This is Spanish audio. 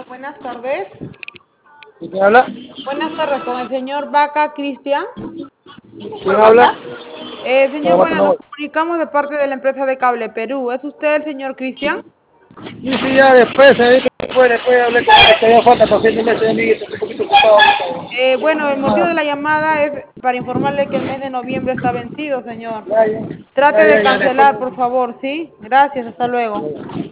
Buenas tardes. ¿Quién habla? Buenas tardes, con el señor Vaca Cristian. ¿Quién habla? Señor, Aguanta, bueno, no nos voy. comunicamos de parte de la empresa de Cable Perú. ¿Es usted el señor Cristian? Sí, sí, ya después, ahí después hablé con él, que había falta para 7 meses de amiguito, estoy un poquito ocupado ahorita. Bueno, el motivo de la llamada es para informarle que el mes de noviembre está vencido, señor. Ya, ya, Trate ya, de ya, ya, después. cancelar, por favor, ¿sí? Gracias, hasta luego.